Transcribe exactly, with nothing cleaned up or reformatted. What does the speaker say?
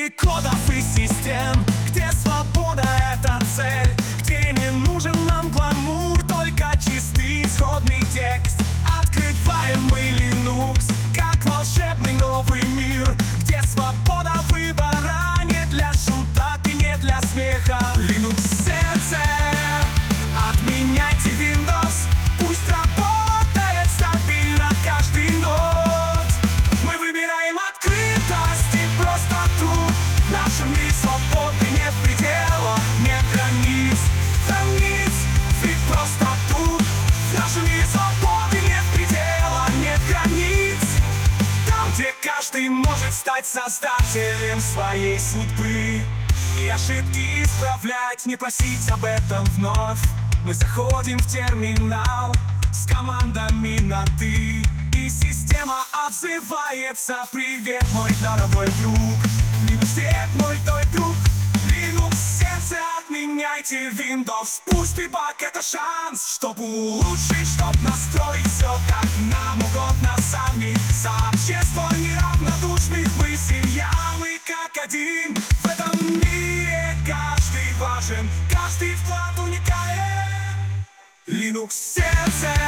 Мире кодов и систем, где свобода — это цель, где не нужен нам гламур, только чистый исходный текст. Открываем мы Linux, как волшебный новый мир, где свобода выбора не для шуток и не для смеха. Linux сердце, отменяйте Windows, пусть работает стабильно каждый нод. Мы выбираем открытость и простоту, в нашем мире свободы нет предела, нет границ, границ, ведь просто тут. В нашем мире свободы нет предела, нет границ, там, где каждый может стать создателем своей судьбы и ошибки исправлять, не просить об этом вновь. Мы заходим в терминал с командами на «ты», и система отзывается: привет, мой дорогой друг. Linux свет, мой той друг. Linux сердце, отменяйте Windows, пусть дебаг — это шанс, чтобы улучшить, чтоб настроить все как нам угодно сами. Сообщество неравнодушных, мы семья, мы как один. В этом мире каждый важен, каждый вклад уникален. Linux сердце.